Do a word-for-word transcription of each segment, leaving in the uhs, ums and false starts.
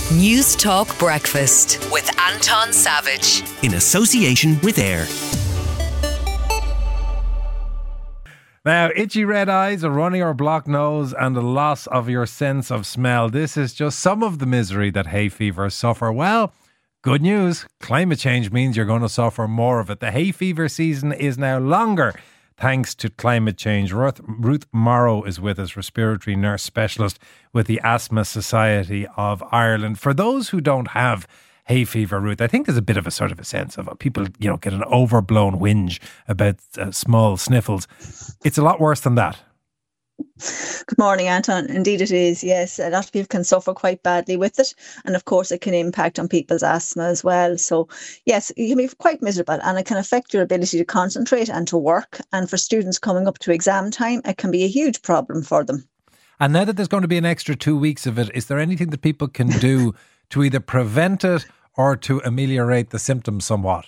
News Talk Breakfast with Anton Savage. In association with AIR. Now, itchy red eyes, a runny or blocked nose and a loss of your sense of smell. This is just some of the misery that hay fever suffer. Well, good news. Climate change means you're going to suffer more of it. The hay fever season is now longer thanks to climate change. Ruth, Ruth Morrow is with us, respiratory nurse specialist with the Asthma Society of Ireland. For those who don't have hay fever, Ruth, I think there's a bit of a sort of a sense of people, you know, get an overblown whinge about uh, small sniffles. It's a lot worse than that. Good morning, Anton. Indeed it is, yes. A lot of people can suffer quite badly with it. And of course it can impact on people's asthma as well. So yes, it can be quite miserable and it can affect your ability to concentrate and to work. And for students coming up to exam time, it can be a huge problem for them. And now that there's going to be an extra two weeks of it, is there anything that people can do to either prevent it or to ameliorate the symptoms somewhat?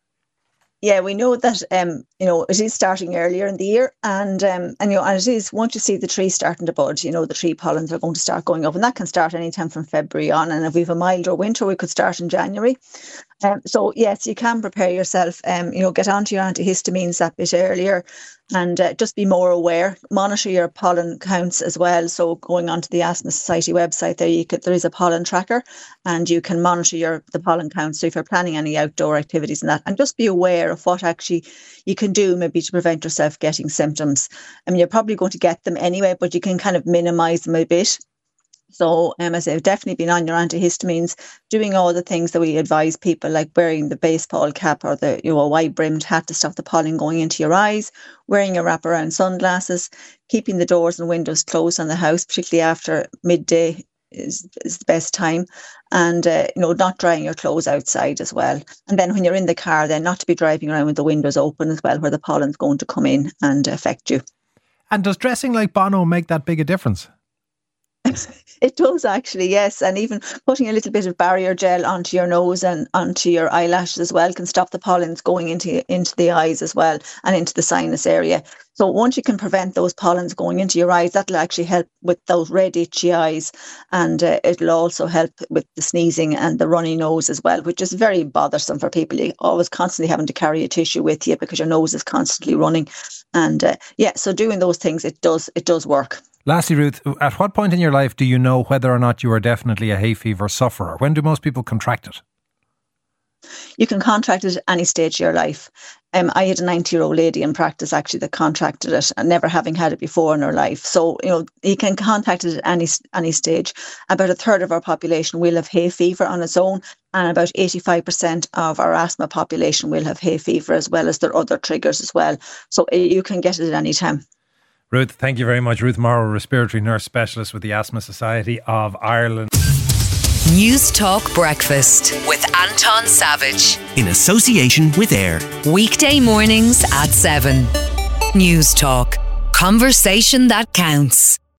Yeah, we know that um, you know, it is starting earlier in the year, and um, and you know, and it is once you see the tree starting to bud, you know, the tree pollens are going to start going up, and that can start anytime from February on. And if we have a milder winter, we could start in January. Um, so yes, you can prepare yourself. Um, you know, get onto your antihistamines that bit earlier, and uh, just be more aware. Monitor your pollen counts as well. So going onto the Asthma Society website, there you could there is a pollen tracker, and you can monitor your the pollen counts. So if you're planning any outdoor activities and that, and just be aware of what actually you can do maybe to prevent yourself getting symptoms. I mean, you're probably going to get them anyway, but you can kind of minimise them a bit. So, um, as I've definitely been on your antihistamines, doing all the things that we advise people, like wearing the baseball cap or the you know wide brimmed hat to stop the pollen going into your eyes, wearing your wraparound sunglasses, keeping the doors and windows closed on the house, particularly after midday is, is the best time, and uh, you know not drying your clothes outside as well. And then when you're in the car, then not to be driving around with the windows open as well, where the pollen's going to come in and affect you. And does dressing like Bono make that big a difference? It does actually, yes. And even putting a little bit of barrier gel onto your nose and onto your eyelashes as well can stop the pollens going into into the eyes as well and into the sinus area. So once you can prevent those pollens going into your eyes, that'll actually help with those red itchy eyes, and uh, it'll also help with the sneezing and the runny nose as well, which is very bothersome for people. You're always constantly having to carry a tissue with you because your nose is constantly running. And uh, yeah, so doing those things, it does it does work. Lastly, Ruth, at what point in your life do you know whether or not you are definitely a hay fever sufferer? When do most people contract it? You can contract it at any stage of your life. Um, I had a ninety-year-old lady in practice actually that contracted it, and never having had it before in her life. So, you know, you can contact it at any any stage. About a third of our population will have hay fever on its own, and about eighty-five percent of our asthma population will have hay fever, as well as their other triggers as well. So you can get it at any time. Ruth, thank you very much. Ruth Morrow, respiratory nurse specialist with the Asthma Society of Ireland. News Talk Breakfast with Anton Savage. In association with AIR. Weekday mornings at seven. News Talk. Conversation that counts.